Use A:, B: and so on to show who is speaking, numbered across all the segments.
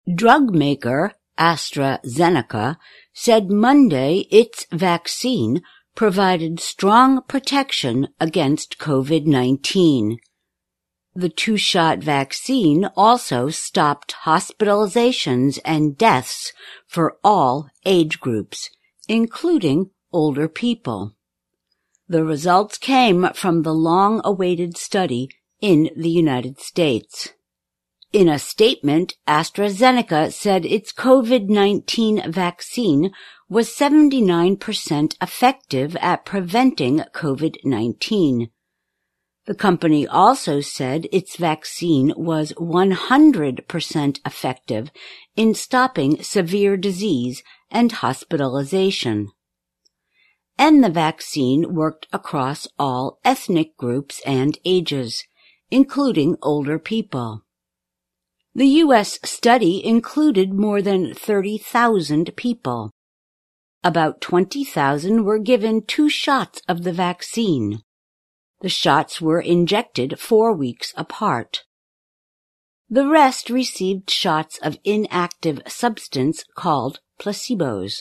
A: Drug maker AstraZeneca said Monday its vaccine provided strong protection against COVID-19. The two-shot vaccine also stopped hospitalizations and deaths for all age groups, including older people. The results came from the long-awaited study in the United States. In a statement, AstraZeneca said its COVID-19 vaccine was 79% effective at preventing COVID-19. The company also said its vaccine was 100% effective in stopping severe disease and hospitalization. And the vaccine worked across all ethnic groups and ages, including older people. The U.S. study included more than 30,000 people. About 20,000 were given 2 shots of the vaccine. The shots were injected 4 weeks apart. The rest received shots of inactive substance called placebos.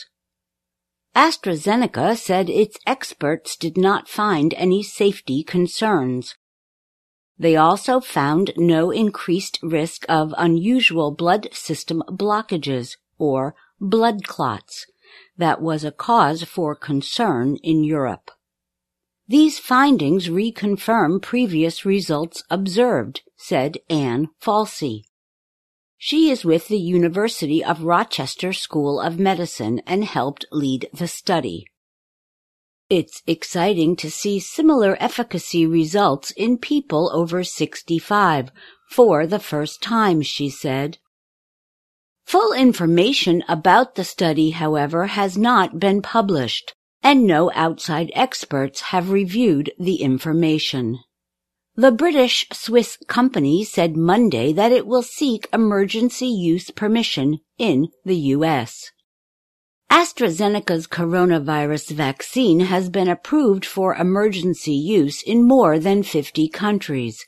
A: AstraZeneca said its experts did not find any safety concerns. They also found no increased risk of unusual blood system blockages, or blood clots, that was a cause for concern in Europe. These findings reconfirm previous results observed, said Anne Falsey. She is with the University of Rochester School of Medicine and helped lead the study. It's exciting to see similar efficacy results in people over 65 for the first time, she said. Full information about the study, however, has not been published, and no outside experts have reviewed the information. The British-Swiss company said Monday that it will seek emergency use permission in the U.S. AstraZeneca's coronavirus vaccine has been approved for emergency use in more than 50 countries.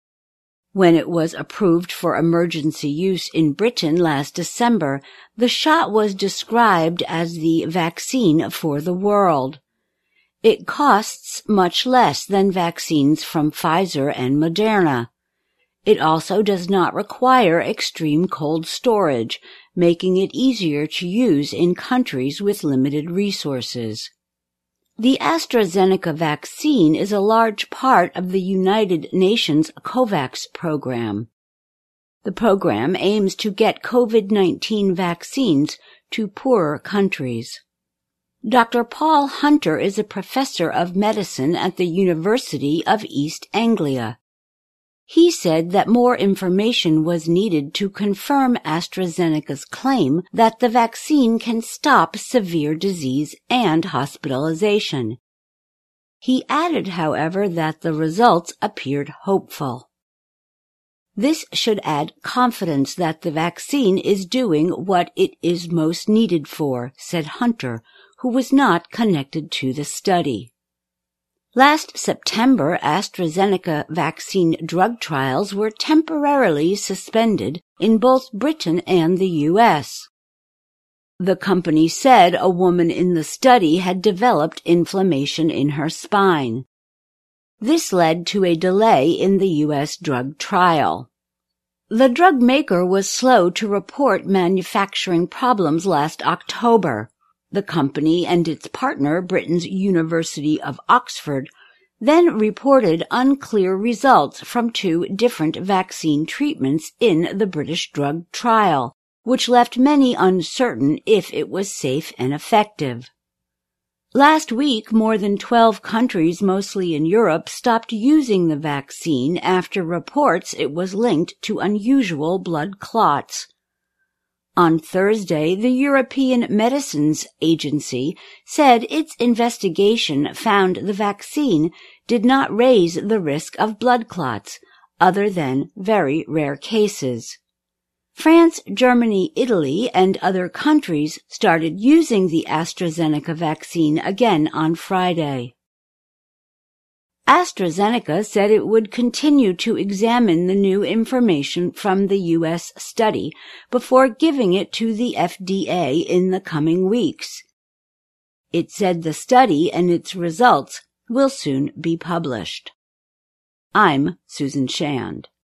A: When it was approved for emergency use in Britain last December, the shot was described as the vaccine for the world. It costs much less than vaccines from Pfizer and Moderna. It also does not require extreme cold storage, making it easier to use in countries with limited resources. The AstraZeneca vaccine is a large part of the United Nations COVAX program. The program aims to get COVID-19 vaccines to poorer countries. Dr. Paul Hunter is a professor of medicine at the University of East Anglia. He said that more information was needed to confirm AstraZeneca's claim that the vaccine can stop severe disease and hospitalization. He added, however, that the results appeared hopeful. This should add confidence that the vaccine is doing what it is most needed for, said Hunter, who was not connected to the study. Last September, AstraZeneca vaccine drug trials were temporarily suspended in both Britain and the U.S. The company said a woman in the study had developed inflammation in her spine. This led to a delay in the U.S. drug trial. The drug maker was slow to report manufacturing problems last October. The company and its partner, Britain's University of Oxford, then reported unclear results from 2 different vaccine treatments in the British drug trial, which left many uncertain if it was safe and effective. Last week, more than 12 countries, mostly in Europe, stopped using the vaccine after reports it was linked to unusual blood clots. On Thursday, the European Medicines Agency said its investigation found the vaccine did not raise the risk of blood clots, other than very rare cases. France, Germany, Italy, and other countries started using the AstraZeneca vaccine again on Friday. AstraZeneca said it would continue to examine the new information from the U.S. study before giving it to the FDA in the coming weeks. It said the study and its results will soon be published. I'm Susan Shand.